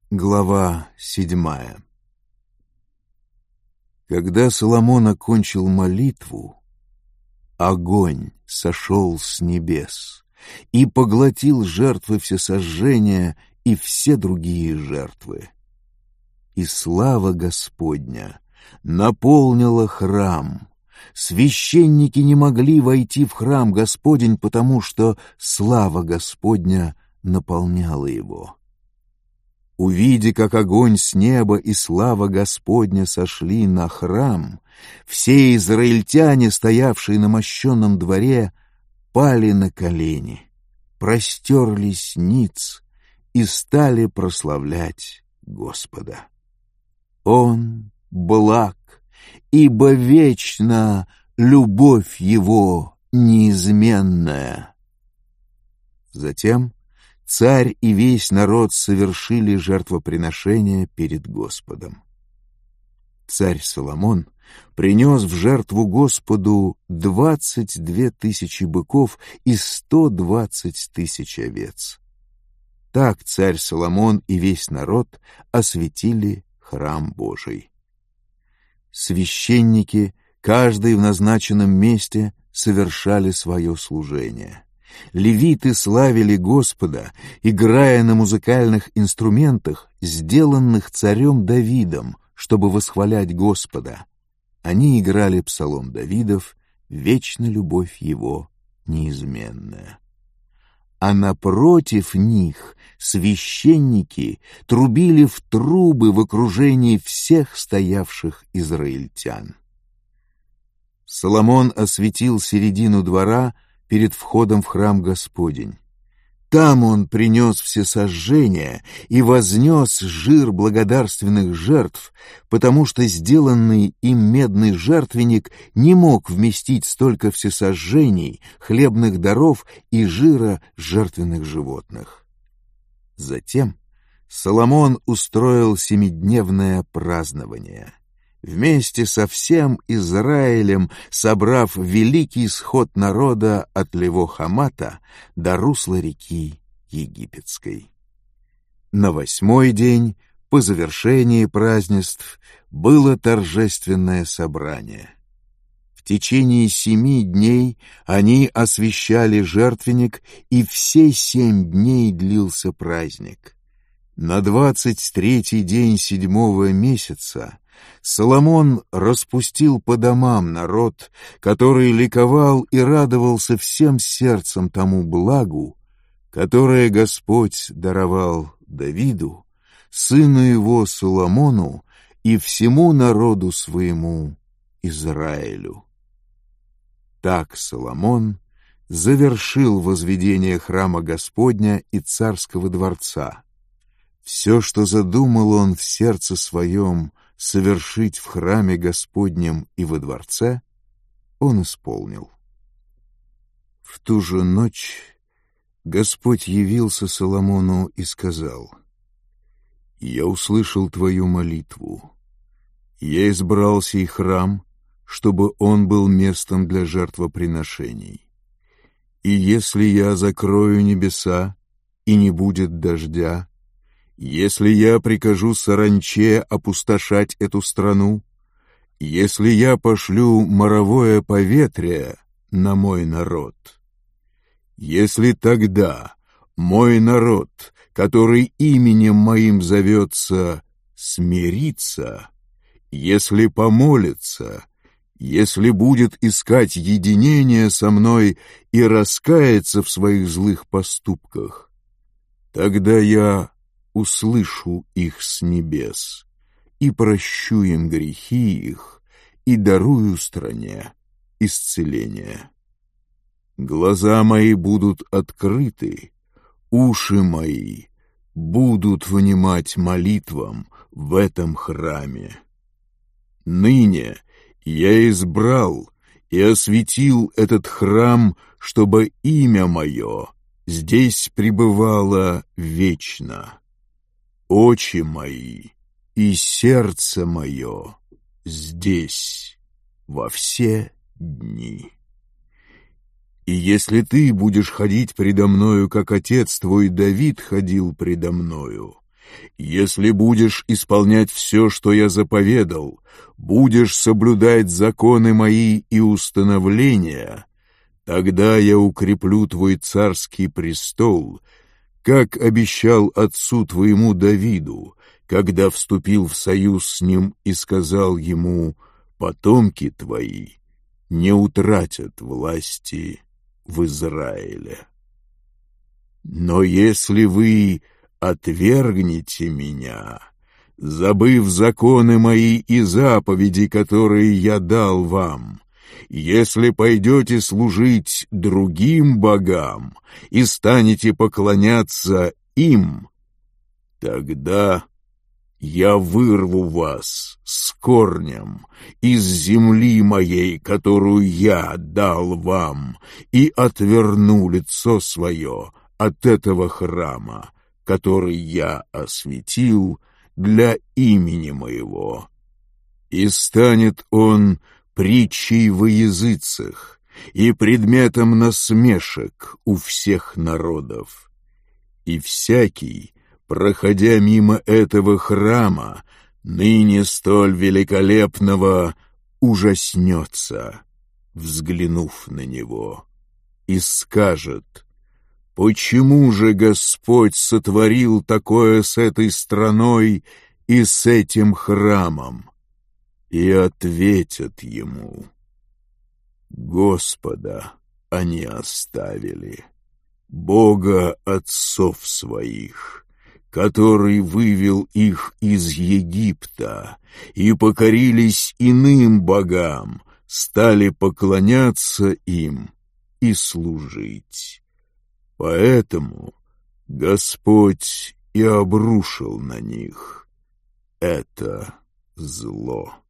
Глава 7. Когда Соломон окончил молитву, огонь сошел с небес и поглотил жертвы всесожжения и все другие жертвы. И слава Господня наполнила храм. Священники не могли войти в храм Господень, потому что слава Господня наполняла его. Увидя, как огонь с неба и слава Господня сошли на храм, все израильтяне, стоявшие на мощенном дворе, пали на колени, простерлись ниц и стали прославлять Господа. Он благ, ибо вечна любовь его неизменная. Затем царь и весь народ совершили жертвоприношение перед Господом. Царь Соломон принес в жертву Господу 22 тысячи быков и 120 тысяч овец. Так царь Соломон и весь народ осветили храм Божий. Священники, каждый в назначенном месте, совершали свое служение. Левиты славили Господа, играя на музыкальных инструментах, сделанных царем Давидом, чтобы восхвалять Господа. Они играли псалом Давидов «Вечна любовь его неизменная». А напротив них священники трубили в трубы в окружении всех стоявших израильтян. Соломон осветил середину двора перед входом в храм Господень. Там он принес всесожжения и вознес жир благодарственных жертв, потому что сделанный им медный жертвенник не мог вместить столько всесожжений, хлебных даров и жира жертвенных животных. Затем Соломон устроил семидневное празднование. Вместе со всем Израилем, собрав великий сход народа от Лево-Хамата до русла реки Египетской. На 8-й день, по завершении празднеств, было торжественное собрание. В течение 7 дней они освящали жертвенник, и все 7 дней длился праздник. На 23-й день 7-го месяца Соломон распустил по домам народ, который ликовал и радовался всем сердцем тому благу, которое Господь даровал Давиду, сыну его Соломону и всему народу своему Израилю. Так Соломон завершил возведение храма Господня и царского дворца. Все, что задумал он в сердце своем совершить в храме Господнем и во дворце, он исполнил. В ту же ночь Господь явился Соломону и сказал: «Я услышал твою молитву. Я избрал сей храм, чтобы он был местом для жертвоприношений. И если я закрою небеса, и не будет дождя, если я прикажу саранче опустошать эту страну, если я пошлю моровое поветрие на мой народ, если тогда мой народ, который именем моим зовется, смирится, если помолится, если будет искать единение со мной и раскаяться в своих злых поступках, тогда я услышу их с небес и прощу им грехи их и дарую стране исцеление. Глаза мои будут открыты, уши мои будут внимать молитвам в этом храме. Ныне я избрал и осветил этот храм, чтобы имя мое здесь пребывало вечно. Очи мои и сердце мое здесь во все дни. И если ты будешь ходить предо мною, как отец твой Давид ходил предо мною, Если будешь исполнять все, что я заповедал, будешь соблюдать законы мои и установления, тогда я укреплю твой царский престол, как обещал отцу твоему Давиду, когда вступил в союз с ним и сказал ему: потомки твои не утратят власти в Израиле. Но если вы отвергнете меня, забыв законы мои и заповеди, которые я дал вам, если пойдете служить другим богам и станете поклоняться им, тогда я вырву вас с корнем из земли моей, которую я дал вам, и отверну лицо свое от этого храма, который я осветил для имени моего. И станет он притчей во языцах и предметом насмешек у всех народов. И всякий, проходя мимо этого храма, ныне столь великолепного, ужаснется, взглянув на него, и скажет: почему же Господь сотворил такое с этой страной и с этим храмом? И ответят ему: Господа они оставили, Бога отцов своих, который вывел их из Египта, и покорились иным богам, стали поклоняться им и служить. Поэтому Господь и обрушил на них это зло.